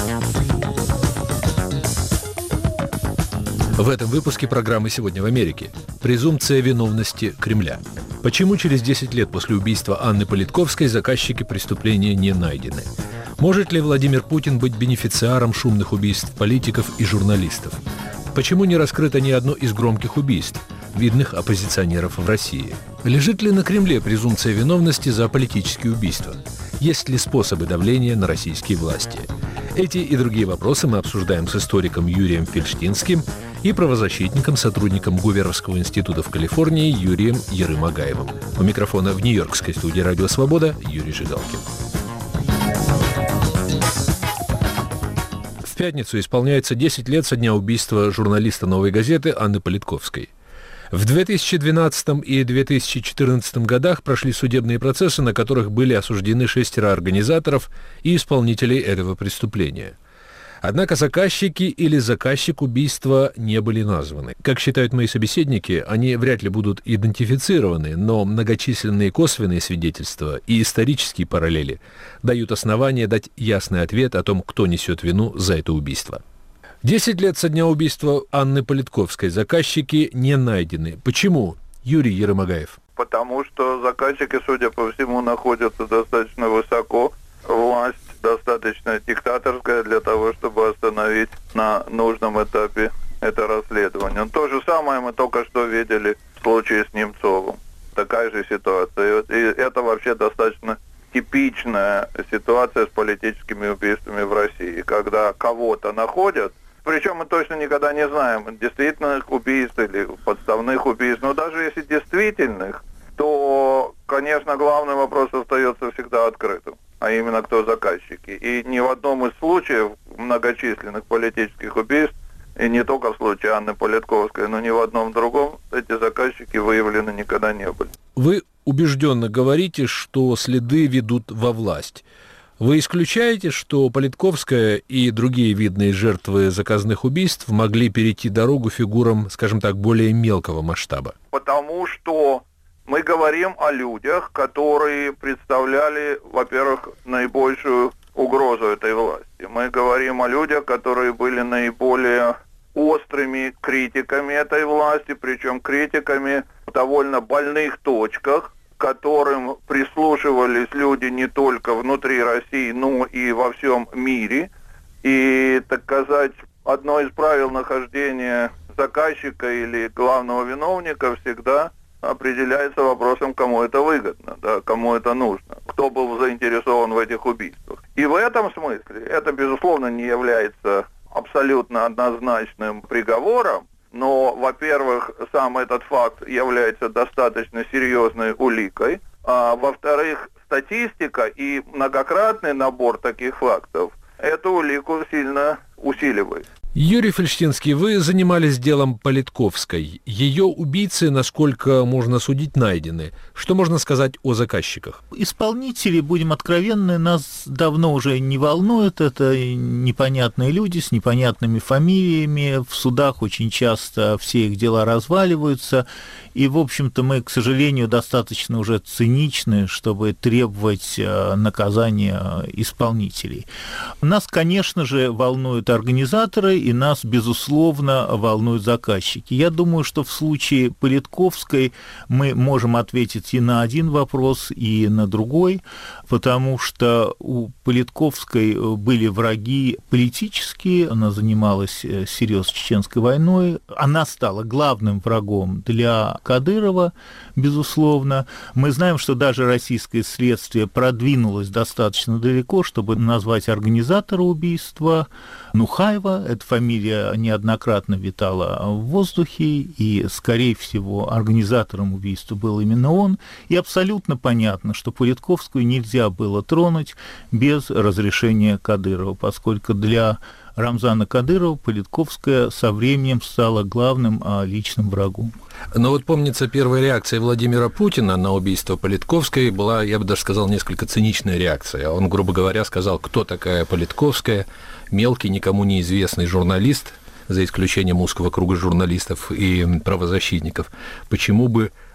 В этом выпуске программы «Сегодня в Америке». Презумпция виновности Кремля. Почему через 10 лет после убийства Анны Политковской заказчики преступления не найдены? Может ли Владимир Путин быть бенефициаром шумных убийств политиков и журналистов? Почему не раскрыто ни одно из громких убийств видных оппозиционеров в России? Лежит ли на Кремле презумпция виновности за политические убийства? Есть ли способы давления на российские власти? Эти и другие вопросы мы обсуждаем с историком Юрием Фельштинским и правозащитником, сотрудником Гуверовского института в Калифорнии Юрием Ерым-Агаевым. У микрофона в нью-йоркской студии «Радио Свобода» Юрий Жигалкин. В пятницу исполняется 10 лет со дня убийства журналиста «Новой газеты» Анны Политковской. В 2012 и 2014 годах прошли судебные процессы, на которых были осуждены 6 организаторов и исполнителей этого преступления. Однако заказчики или заказчик убийства не были названы. Как считают мои собеседники, они вряд ли будут идентифицированы, но многочисленные косвенные свидетельства и исторические параллели дают основания дать ясный ответ о том, кто несет вину за это убийство. 10 лет со дня убийства Анны Политковской заказчики не найдены. Почему? Юрий Ерым-Агаев. Потому что заказчики, судя по всему, находятся достаточно высоко. Власть достаточно диктаторская для того, чтобы остановить на нужном этапе это расследование. То же самое мы только что видели в случае с Немцовым. Такая же ситуация. И это вообще достаточно типичная ситуация с политическими убийствами в России, когда кого-то находят, причем мы точно никогда не знаем, действительных убийств или подставных убийств, но даже если действительных, то, конечно, главный вопрос остается всегда открытым, а именно кто заказчики. И ни в одном из случаев многочисленных политических убийств, и не только в случае Анны Политковской, но ни в одном другом, эти заказчики выявлены никогда не были. Вы убежденно говорите, что следы ведут во власть. Вы исключаете, что Политковская и другие видные жертвы заказных убийств могли перейти дорогу фигурам, скажем так, более мелкого масштаба? Потому что мы говорим о людях, которые представляли, во-первых, наибольшую угрозу этой власти. Мы говорим о людях, которые были наиболее острыми критиками этой власти, причем критиками в довольно больных точках, к которым прислушивались люди не только внутри России, но и во всем мире. И, так сказать, одно из правил нахождения заказчика или главного виновника всегда определяется вопросом, кому это выгодно, да, кому это нужно, кто был заинтересован в этих убийствах. И в этом смысле это, безусловно, не является абсолютно однозначным приговором, но, во-первых, сам этот факт является достаточно серьезной уликой, а во-вторых, статистика и многократный набор таких фактов эту улику сильно усиливает. Юрий Фельштинский, вы занимались делом Политковской. Ее убийцы, насколько можно судить, найдены. Что можно сказать о заказчиках? Исполнители, будем откровенны, нас давно уже не волнуют. Это непонятные люди с непонятными фамилиями. В судах очень часто все их дела разваливаются. И, в общем-то, мы, к сожалению, достаточно уже циничны, чтобы требовать наказания исполнителей. Нас, конечно же, волнуют организаторы, и нас, безусловно, волнуют заказчики. Я думаю, что в случае Политковской мы можем ответить и на один вопрос, и на другой, потому что у Политковской были враги политические, она занималась серьезно Чеченской войной, она стала главным врагом для Кадырова, безусловно. Мы знаем, что даже российское следствие продвинулось достаточно далеко, чтобы назвать организатора убийства Нухаева. Эта фамилия неоднократно витала в воздухе, и, скорее всего, организатором убийства был именно он. И абсолютно понятно, что Политковскую нельзя было тронуть без разрешения Кадырова, поскольку для Рамзана Кадырова Политковская со временем стала главным личным врагом. Но вот помнится, первая реакция Владимира Путина на убийство Политковской была, я бы даже сказал, несколько циничная реакция. Он, грубо говоря, сказал, кто такая Политковская, мелкий, никому неизвестный журналист, за исключением узкого круга журналистов и правозащитников, почему бы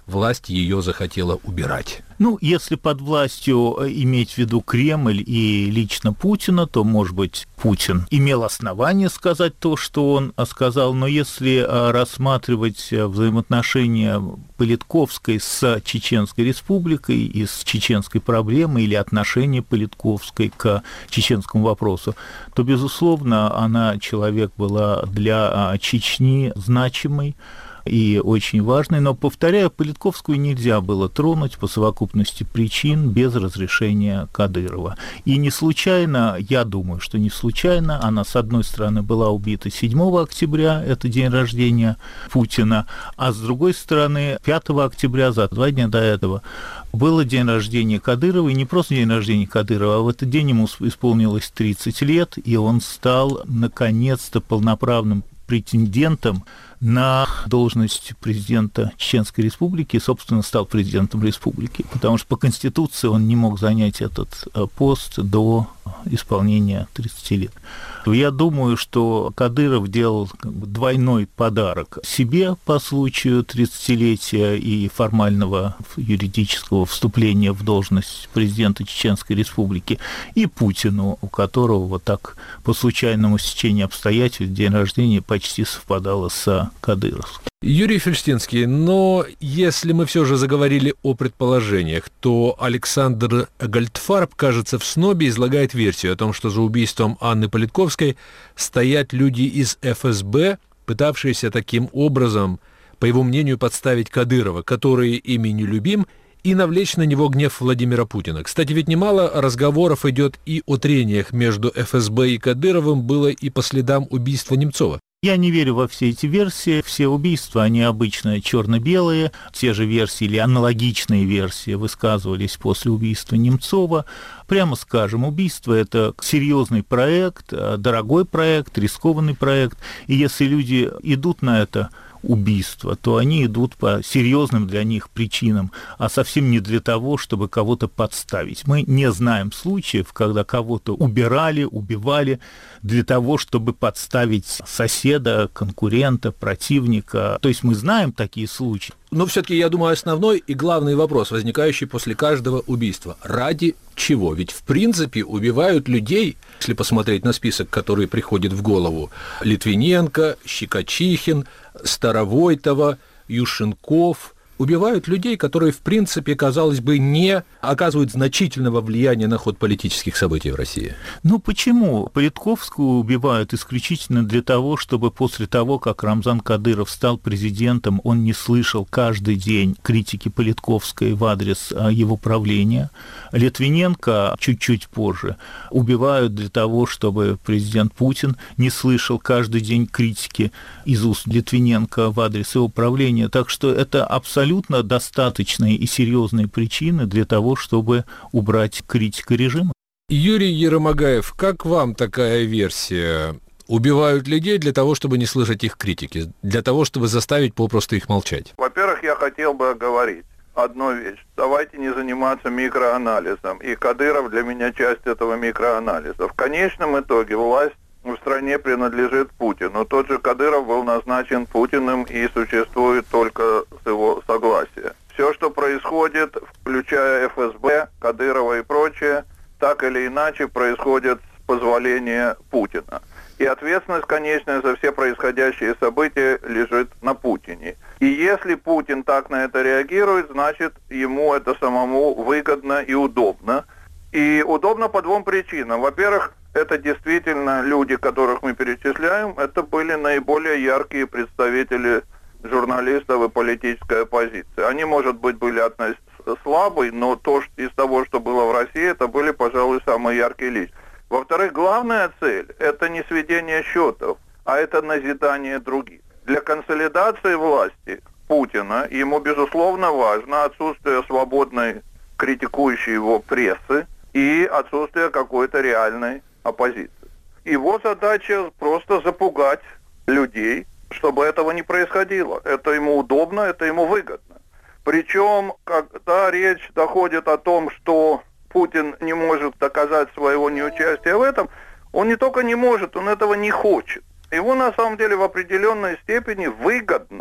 власть ее захотела убирать? Ну, если под властью иметь в виду Кремль и лично Путина, то, может быть, Путин имел основание сказать то, что он сказал, но если рассматривать взаимоотношения Политковской с Чеченской Республикой и с чеченской проблемой или отношение Политковской к чеченскому вопросу, то, безусловно, она человек была для Чечни значимой и очень важной, но, повторяю, Политковскую нельзя было тронуть по совокупности причин без разрешения Кадырова. И не случайно, я думаю, что не случайно, она, с одной стороны, была убита 7 октября, это день рождения Путина, а с другой стороны, 5 октября, за 2 дня до этого, было день рождения Кадырова, и не просто день рождения Кадырова, а в этот день ему исполнилось 30 лет, и он стал, наконец-то, полноправным претендентом на должность президента Чеченской Республики и, собственно, стал президентом республики, потому что по Конституции он не мог занять этот пост до исполнения 30 лет. Я думаю, что Кадыров делал двойной подарок себе по случаю 30-летия и формального юридического вступления в должность президента Чеченской Республики, и Путину, у которого вот так по случайному стечению обстоятельств день рождения почти совпадало с Кадыровским. Юрий Фельштинский, но если мы все же заговорили о предположениях, то Александр Гольдфарб, кажется, в «Снобе» излагает версию о том, что за убийством Анны Политковской стоят люди из ФСБ, пытавшиеся таким образом, по его мнению, подставить Кадырова, который ими нелюбим, и навлечь на него гнев Владимира Путина. Кстати, ведь немало разговоров идет и о трениях между ФСБ и Кадыровым было и по следам убийства Немцова. Я не верю во все эти версии. Все убийства, они обычно черно-белые. Те же версии или аналогичные версии высказывались после убийства Немцова. Прямо скажем, убийство – это серьезный проект, дорогой проект, рискованный проект. И если люди идут на это убийства, то они идут по серьезным для них причинам, а совсем не для того, чтобы кого-то подставить. Мы не знаем случаев, когда кого-то убирали, убивали для того, чтобы подставить соседа, конкурента, противника. То есть мы знаем такие случаи. Но все-таки, я думаю, основной и главный вопрос, возникающий после каждого убийства. Ради чего? Ведь, в принципе, убивают людей, если посмотреть на список, который приходит в голову: Литвиненко, Щекочихин, Старовойтова, Ющенков. Убивают людей, которые, в принципе, казалось бы, не оказывают значительного влияния на ход политических событий в России. Ну почему? Политковскую убивают исключительно для того, чтобы после того, как Рамзан Кадыров стал президентом, он не слышал каждый день критики Политковской в адрес его правления. Литвиненко чуть-чуть позже убивают для того, чтобы президент Путин не слышал каждый день критики из уст Литвиненко в адрес его правления. Так что это абсолютно достаточные и серьезные причины для того, чтобы убрать критика режима. Юрий Еромагаев, как вам такая версия? Убивают людей для того, чтобы не слышать их критики, для того, чтобы заставить попросту их молчать? Во-первых, я хотел бы оговорить одну вещь. Давайте не заниматься микроанализом. И Кадыров для меня часть этого микроанализа. В конечном итоге власть в стране принадлежит Путину. Тот же Кадыров был назначен Путиным и существует только с его согласия. Все, что происходит, включая ФСБ, Кадырова и прочее, так или иначе происходит с позволения Путина. И ответственность, конечно, за все происходящие события лежит на Путине. И если Путин так на это реагирует, значит, ему это самому выгодно и удобно. И удобно по двум причинам. Во-первых, это действительно люди, которых мы перечисляем, это были наиболее яркие представители журналистов и политической оппозиции. Они, может быть, были слабые, но из того, что было в России, это были, пожалуй, самые яркие личности. Во-вторых, главная цель – это не сведение счетов, а это назидание других. Для консолидации власти Путина ему, безусловно, важно отсутствие свободной критикующей его прессы и отсутствие какой-то реальной оппозиции. Его задача просто запугать людей, чтобы этого не происходило. Это ему удобно, это ему выгодно. Причем, когда речь доходит о том, что Путин не может доказать своего неучастия в этом, он не только не может, он этого не хочет. Его на самом деле в определенной степени выгодно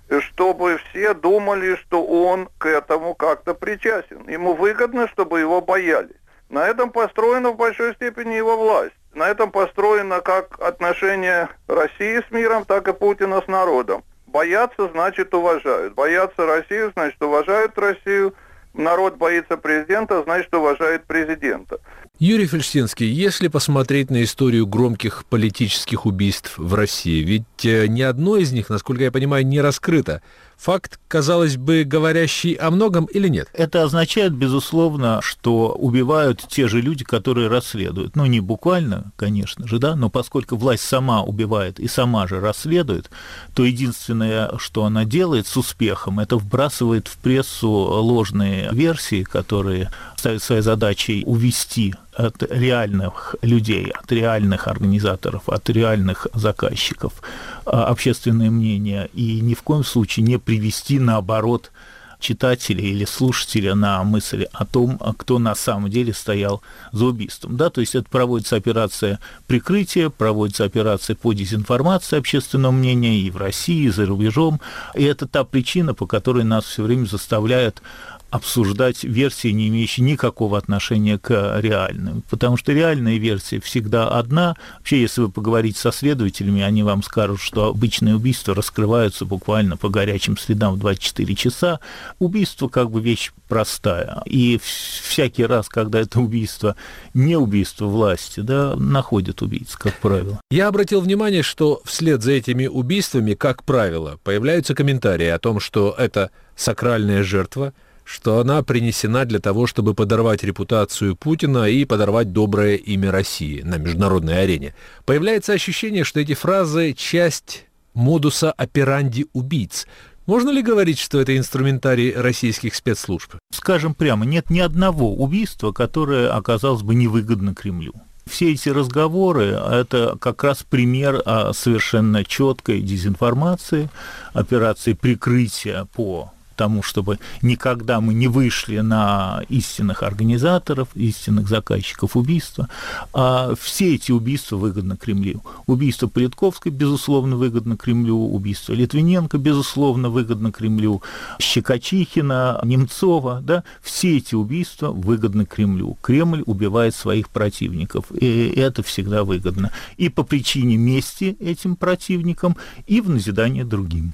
чтобы все думали, что он к этому как-то причастен. Ему выгодно, чтобы его боялись. На этом построена в большой степени его власть. На этом построено как отношение России с миром, так и Путина с народом. Боятся, значит, уважают. Боятся Россию, значит, уважают Россию. Народ боится президента, значит, уважает президента. Юрий Фельштинский, если посмотреть на историю громких политических убийств в России, ведь ни одно из них, насколько я понимаю, не раскрыто. Факт, казалось бы, говорящий о многом или нет? Это означает, безусловно, что убивают те же люди, которые расследуют. Ну, не буквально, конечно же, да, но поскольку власть сама убивает и сама же расследует, то единственное, что она делает с успехом, это вбрасывает в прессу ложные версии, которые ставят своей задачей увести от реальных людей, от реальных организаторов, от реальных заказчиков общественное мнение, и ни в коем случае не привести, наоборот, читателя или слушателя на мысль о том, кто на самом деле стоял за убийством. Да, то есть это проводится операция прикрытия, проводится операция по дезинформации общественного мнения и в России, и за рубежом. И это та причина, по которой нас все время заставляют обсуждать версии, не имеющие никакого отношения к реальным. Потому что реальная версия всегда одна. Вообще, если вы поговорите со следователями, они вам скажут, что обычные убийства раскрываются буквально по горячим следам в 24 часа. Убийство как бы вещь простая. И всякий раз, когда это убийство не убийство власти, да, находят убийц, как правило. Я обратил внимание, что вслед за этими убийствами, как правило, появляются комментарии о том, что это сакральная жертва, что она принесена для того, чтобы подорвать репутацию Путина и подорвать доброе имя России на международной арене. Появляется ощущение, что эти фразы – часть модуса операнди убийц. Можно ли говорить, что это инструментарий российских спецслужб? Скажем прямо, нет ни одного убийства, которое оказалось бы невыгодно Кремлю. Все эти разговоры – это как раз пример совершенно четкой дезинформации, операции прикрытия по тому, чтобы никогда мы не вышли на истинных организаторов, истинных заказчиков убийства. А все эти убийства выгодны Кремлю. Убийство Политковской, безусловно, выгодно Кремлю, убийство Литвиненко, безусловно, выгодно Кремлю, Щекочихина, Немцова, да, все эти убийства выгодны Кремлю. Кремль убивает своих противников, и это всегда выгодно. И по причине мести этим противникам, и в назидание другим.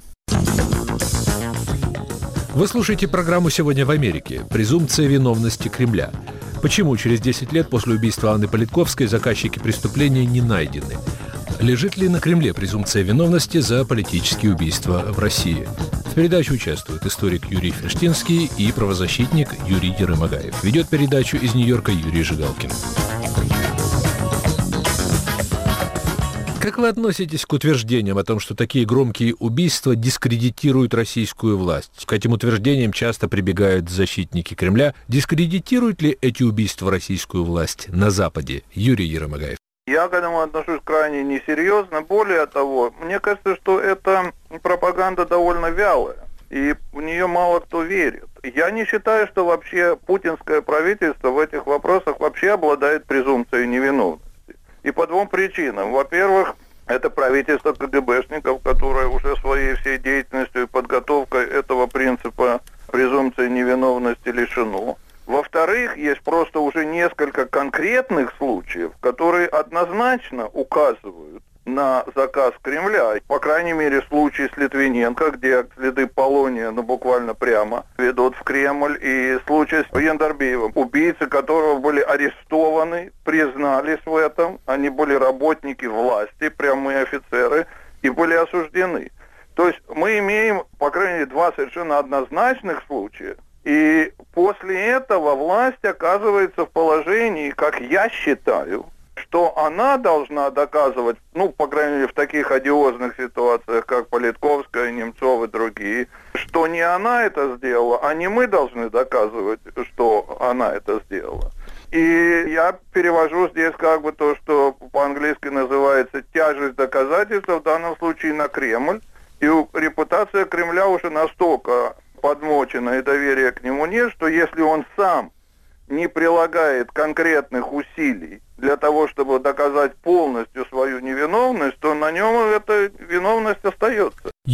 Вы слушаете программу «Сегодня в Америке. Презумпция виновности Кремля». Почему через 10 лет после убийства Анны Политковской заказчики преступления не найдены? Лежит ли на Кремле презумпция виновности за политические убийства в России? В передаче участвуют историк Юрий Фельштинский и правозащитник Юрий Ерымагаев. Ведет передачу из Нью-Йорка Юрий Жигалкин. Как вы относитесь к утверждениям о том, что такие громкие убийства дискредитируют российскую власть? К этим утверждениям часто прибегают защитники Кремля. Дискредитируют ли эти убийства российскую власть на Западе? Юрий Ерымагаев. Я к этому отношусь крайне несерьезно. Более того, мне кажется, что эта пропаганда довольно вялая, и в нее мало кто верит. Я не считаю, что вообще путинское правительство в этих вопросах вообще обладает презумпцией невиновности. И по двум причинам. Во-первых, это правительство КГБшников, которое уже своей всей деятельностью и подготовкой этого принципа презумпции невиновности лишено. Во-вторых, есть просто уже несколько конкретных случаев, которые однозначно указывают на заказ Кремля. По крайней мере, случай с Литвиненко, где следы полония, буквально прямо ведут в Кремль, и случай с Яндарбеевым, убийцы которого были арестованы, признались в этом, они были работники власти, прямые офицеры, и были осуждены. То есть мы имеем, по крайней мере, два совершенно однозначных случая, и после этого власть оказывается в положении, как я считаю, что она должна доказывать, по крайней мере, в таких одиозных ситуациях, как Политковская, Немцов и другие, что не она это сделала, а не мы должны доказывать, что она это сделала. И я перевожу здесь то, что по-английски называется тяжесть доказательства, в данном случае на Кремль. И репутация Кремля уже настолько подмочена, и доверия к нему нет, что если он сам не прилагает конкретных усилий для того, чтобы доказать полностью свою невиновность, то на нем эта виновность остается. Юрий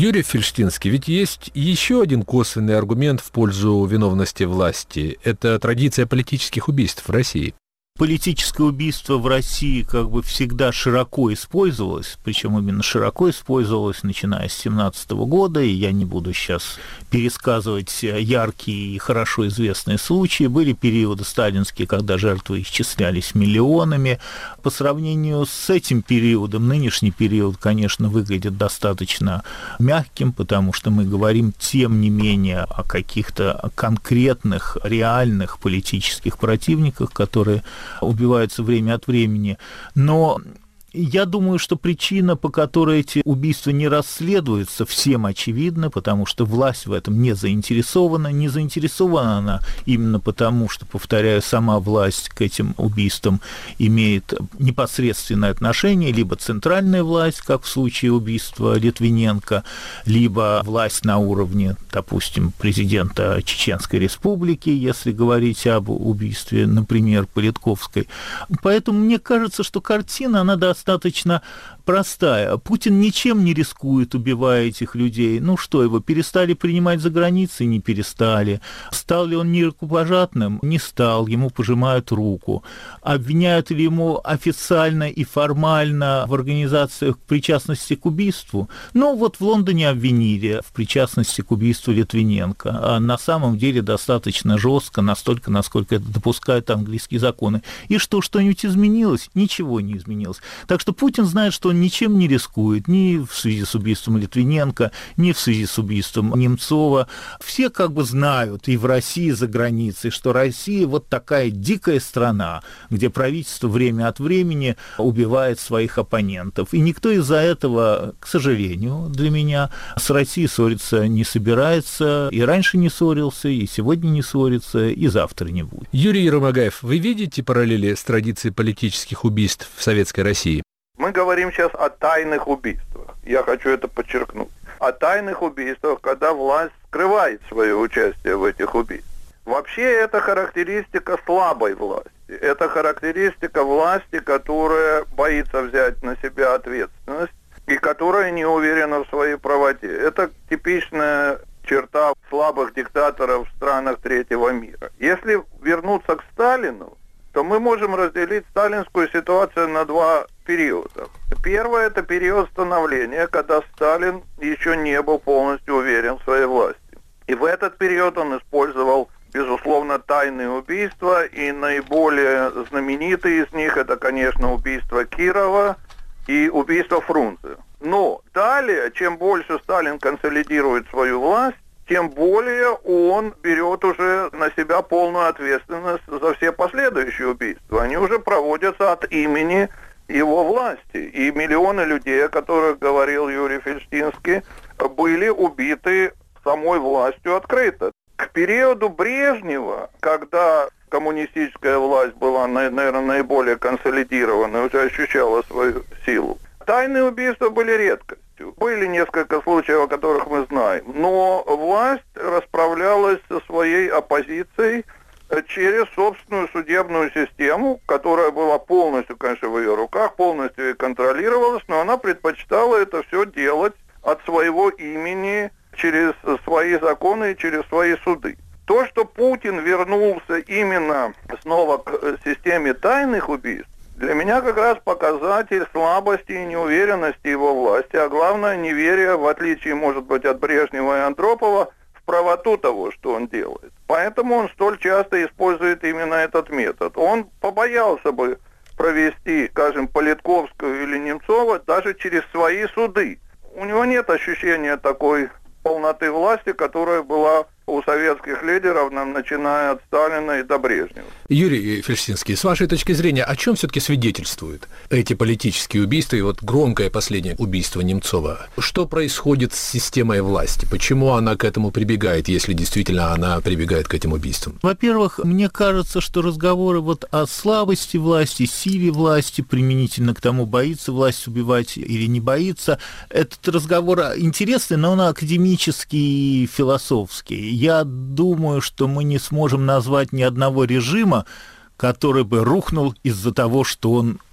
Юрий Фельштинский, ведь есть еще один косвенный аргумент в пользу виновности власти. Это традиция политических убийств в России. Политическое убийство в России как бы всегда широко использовалось, причем именно широко использовалось, начиная с 1917 года, и я не буду сейчас пересказывать яркие и хорошо известные случаи. Были периоды сталинские, когда жертвы исчислялись миллионами. По сравнению с этим периодом, нынешний период, конечно, выглядит достаточно мягким, потому что мы говорим, тем не менее, о каких-то конкретных, реальных политических противниках, которые убиваются время от времени. Но я думаю, что причина, по которой эти убийства не расследуются, всем очевидна, потому что власть в этом не заинтересована. Не заинтересована она именно потому, что, повторяю, сама власть к этим убийствам имеет непосредственное отношение, либо центральная власть, как в случае убийства Литвиненко, либо власть на уровне, допустим, президента Чеченской Республики, если говорить об убийстве, например, Политковской. Поэтому мне кажется, что картина, она достаточно простая. Путин ничем не рискует, убивая этих людей. Ну что, его перестали принимать за границей? Не перестали. Стал ли он нерукопожатным? Не стал. Ему пожимают руку. Обвиняют ли ему официально и формально в организациях причастности к убийству? Ну вот в Лондоне обвинили в причастности к убийству Литвиненко. А на самом деле достаточно жестко, настолько, насколько это допускают английские законы. И что-нибудь изменилось? Ничего не изменилось. Так что Путин знает, что он ничем не рискует, ни в связи с убийством Литвиненко, ни в связи с убийством Немцова. Все как бы знают и в России, и за границей, что Россия вот такая дикая страна, где правительство время от времени убивает своих оппонентов. И никто из-за этого, к сожалению, для меня, с Россией ссориться не собирается, и раньше не ссорился, и сегодня не ссорится, и завтра не будет. Юрий Еромагаев, вы видите параллели с традицией политических убийств в Советской России? Мы говорим сейчас о тайных убийствах. Я хочу это подчеркнуть. О тайных убийствах, когда власть скрывает свое участие в этих убийствах. Вообще это характеристика слабой власти. Это характеристика власти, которая боится взять на себя ответственность и которая не уверена в своей правоте. Это типичная черта слабых диктаторов в странах третьего мира. Если вернуться к Сталину, то мы можем разделить сталинскую ситуацию на два периода. Первый – это период становления, когда Сталин еще не был полностью уверен в своей власти. И в этот период он использовал, безусловно, тайные убийства, и наиболее знаменитые из них – это, конечно, убийство Кирова и убийство Фрунзе. Но далее, чем больше Сталин консолидирует свою власть, тем более он берет уже на себя полную ответственность за все последующие убийства. Они уже проводятся от имени его власти. И миллионы людей, о которых говорил Юрий Фельштинский, были убиты самой властью открыто. К периоду Брежнева, когда коммунистическая власть была, наверное, наиболее консолидирована, уже ощущала свою силу, тайные убийства были редкостью. Были несколько случаев, о которых мы знаем, но власть расправлялась со своей оппозицией через собственную судебную систему, которая была полностью, конечно, в ее руках, полностью и контролировалась, но она предпочитала это все делать от своего имени, через свои законы и через свои суды. То, что Путин вернулся именно снова к системе тайных убийств, для меня как раз показатель слабости и неуверенности его власти, а главное неверие, в отличие, может быть, от Брежнева и Андропова, в правоту того, что он делает. Поэтому он столь часто использует именно этот метод. Он побоялся бы провести, скажем, Политковскую или Немцова даже через свои суды. У него нет ощущения такой полноты власти, которая была у советских лидеров, начиная от Сталина и до Брежнева. Юрий Фельштинский, с вашей точки зрения, о чем все-таки свидетельствуют эти политические убийства и вот громкое последнее убийство Немцова? Что происходит с системой власти? Почему она к этому прибегает, если действительно она прибегает к этим убийствам? Во-первых, мне кажется, что разговоры вот о слабости власти, силе власти, применительно к тому, боится власть убивать или не боится, этот разговор интересный, но он академический и философский. Я думаю, что мы не сможем назвать ни одного режима, который бы рухнул из-за того, что он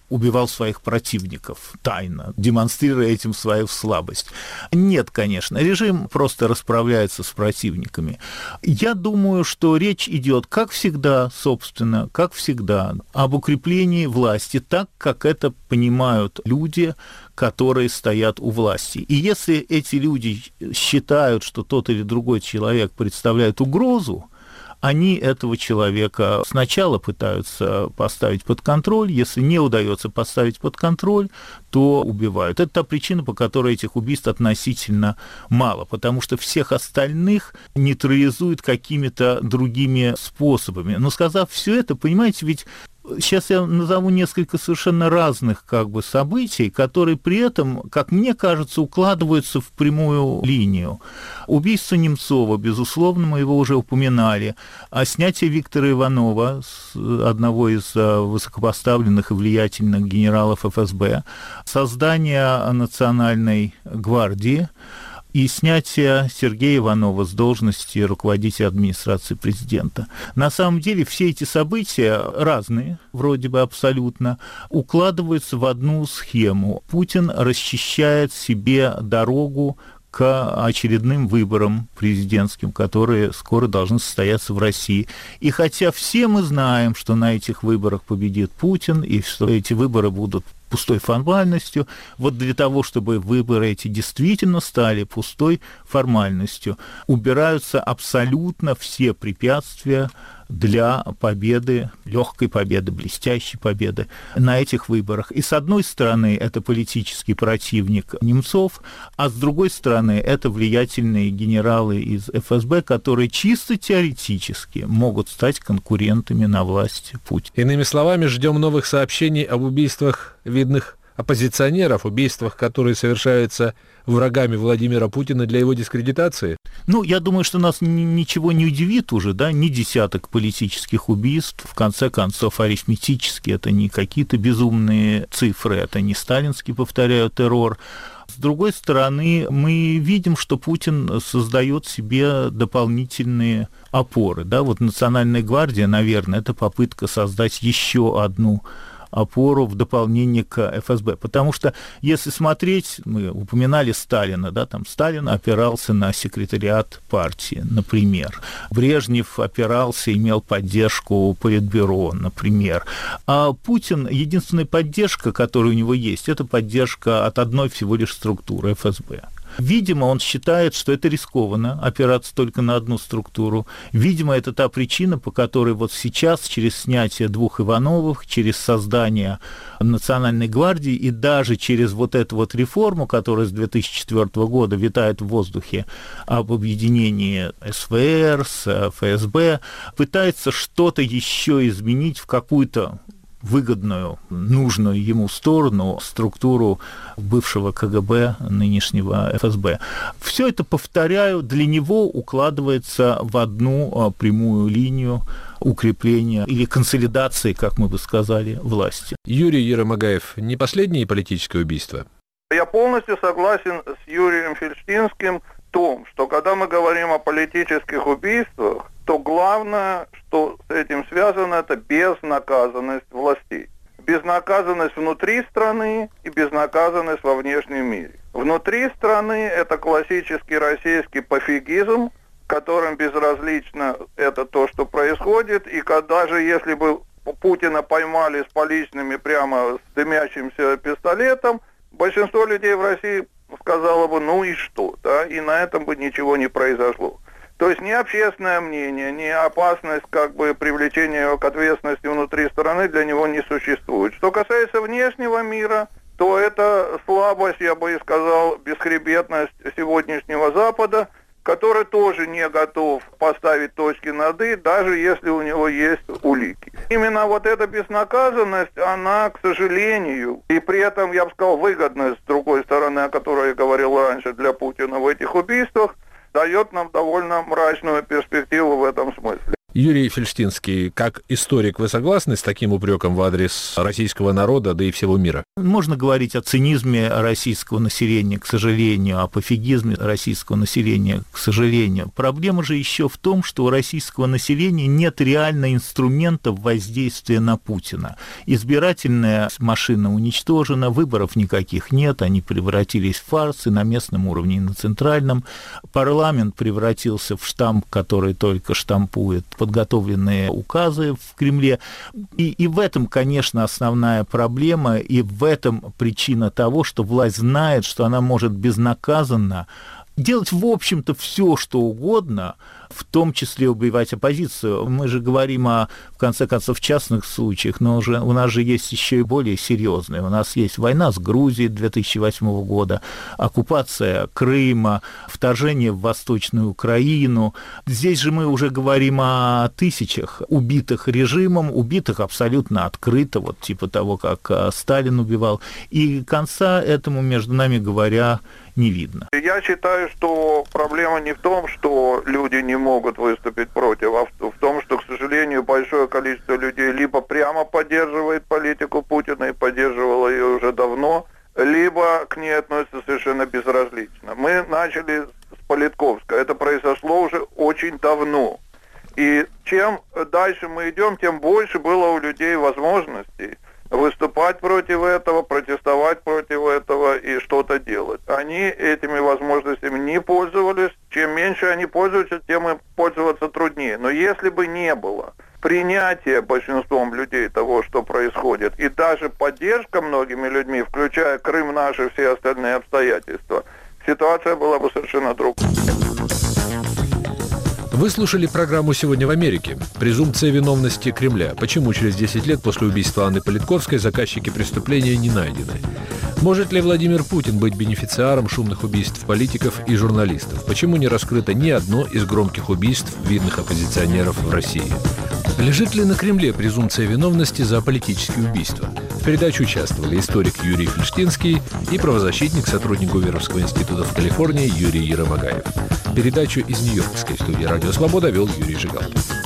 убивал своих противников тайно, демонстрируя этим свою слабость. Нет, конечно, режим просто расправляется с противниками. Я думаю, что речь идет, как всегда, собственно, как всегда, об укреплении власти так, как это понимают люди, которые стоят у власти. И если эти люди считают, что тот или другой человек представляет угрозу, они этого человека сначала пытаются поставить под контроль, если не удается поставить под контроль, то убивают. Это та причина, по которой этих убийств относительно мало, потому что всех остальных нейтрализуют какими-то другими способами. Но сказав все это, понимаете, ведь сейчас я назову несколько совершенно разных событий, которые при этом, как мне кажется, укладываются в прямую линию. Убийство Немцова, безусловно, мы его уже упоминали, а снятие Виктора Иванова, одного из высокопоставленных и влиятельных генералов ФСБ, создание Национальной гвардии, и снятие Сергея Иванова с должности руководителя администрации президента. На самом деле все эти события разные, вроде бы абсолютно, укладываются в одну схему. Путин расчищает себе дорогу к очередным выборам президентским, которые скоро должны состояться в России. И хотя все мы знаем, что на этих выборах победит Путин, и что эти выборы будут пустой формальностью, вот для того, чтобы выборы эти действительно стали пустой формальностью, убираются абсолютно все препятствия для победы, легкой победы, блестящей победы на этих выборах. И с одной стороны, это политический противник Немцов, а с другой стороны, это влиятельные генералы из ФСБ, которые чисто теоретически могут стать конкурентами на власти Путина. Иными словами, ждем новых сообщений об убийствах видных оппозиционеров, убийствах, которые совершаются врагами Владимира Путина для его дискредитации? Я думаю, что нас ничего не удивит уже, не десяток политических убийств. В конце концов, арифметически это не какие-то безумные цифры, это не сталинский, повторяю, террор. С другой стороны, мы видим, что Путин создает себе дополнительные опоры. Вот Национальная гвардия, наверное, это попытка создать еще одну опору в дополнение к ФСБ. Потому что, если смотреть, мы упоминали Сталина, Сталин опирался на секретариат партии, например. Брежнев опирался, имел поддержку Политбюро, например. А Путин, единственная поддержка, которая у него есть, это поддержка от одной всего лишь структуры ФСБ. Видимо, он считает, что это рискованно, опираться только на одну структуру. Видимо, это та причина, по которой вот сейчас, через снятие двух Ивановых, через создание Национальной гвардии и даже через вот эту вот реформу, которая с 2004 года витает в воздухе, об объединении СВР с ФСБ, пытается что-то еще изменить в какую-то выгодную, нужную ему сторону, структуру бывшего КГБ, нынешнего ФСБ. Все это, повторяю, для него укладывается в одну прямую линию укрепления или консолидации, как мы бы сказали, власти. Юрий Еромагаев, не последнее политическое убийство? Я полностью согласен с Юрием Фельштинским в том, что когда мы говорим о политических убийствах, то главное, что с этим связано, это безнаказанность властей. Безнаказанность внутри страны и безнаказанность во внешнем мире. Внутри страны это классический российский пофигизм, которым безразлично это то, что происходит, и даже если бы Путина поймали с поличными прямо с дымящимся пистолетом, большинство людей в России сказало бы, ну и что, и на этом бы ничего не произошло. То есть ни общественное мнение, ни опасность привлечения его к ответственности внутри страны для него не существует. Что касается внешнего мира, то это слабость, я бы и сказал, бесхребетность сегодняшнего Запада, который тоже не готов поставить точки над «и», даже если у него есть улики. Именно вот эта безнаказанность, она, к сожалению, и при этом, я бы сказал, выгодность, с другой стороны, о которой я говорил раньше, для Путина в этих убийствах, дает нам довольно мрачную перспективу в этом смысле. Юрий Фельштинский, как историк, вы согласны с таким упреком в адрес российского народа, да и всего мира? Можно говорить о цинизме российского населения, к сожалению, о пофигизме российского населения, к сожалению. Проблема же еще в том, что у российского населения нет реально инструментов воздействия на Путина. Избирательная машина уничтожена, выборов никаких нет, они превратились в фарс и на местном уровне, и на центральном. Парламент превратился в штамп, который только штампует подготовленные указы в Кремле. И в этом, конечно, основная проблема, и в этом причина того, что власть знает, что она может безнаказанно делать, в общем-то, все, что угодно, в том числе убивать оппозицию. Мы же говорим в конце концов, частных случаях, но у нас же есть еще и более серьезные. У нас есть война с Грузией 2008 года, оккупация Крыма, вторжение в Восточную Украину. Здесь же мы уже говорим о тысячах убитых режимом, убитых абсолютно открыто, вот типа того, как Сталин убивал. И конца этому, между нами говоря, не видно. Я считаю, что проблема не в том, что люди не могут выступить против, а в том, что, к сожалению, большое количество людей либо прямо поддерживает политику Путина и поддерживало ее уже давно, либо к ней относятся совершенно безразлично. Мы начали с Политковской. Это произошло уже очень давно. И чем дальше мы идем, тем больше было у людей возможностей выступать против этого, протестовать против этого и что-то делать. Они этими возможностями не пользовались. Чем меньше они пользуются, тем им пользоваться труднее. Но если бы не было принятия большинством людей того, что происходит, и даже поддержка многими людьми, включая Крым, наши все остальные обстоятельства, ситуация была бы совершенно другой. Вы слушали программу «Сегодня в Америке». Презумпция виновности Кремля. Почему через 10 лет после убийства Анны Политковской заказчики преступления не найдены? Может ли Владимир Путин быть бенефициаром шумных убийств политиков и журналистов? Почему не раскрыто ни одно из громких убийств видных оппозиционеров в России? Лежит ли на Кремле презумпция виновности за политические убийства? В передаче участвовали историк Юрий Фельштинский и правозащитник, сотрудник Гуверовского института в Калифорнии Юрий Еромагаев. Передачу из Нью-Йоркской студии «Радио Свобода» вел Юрий Жигалкин.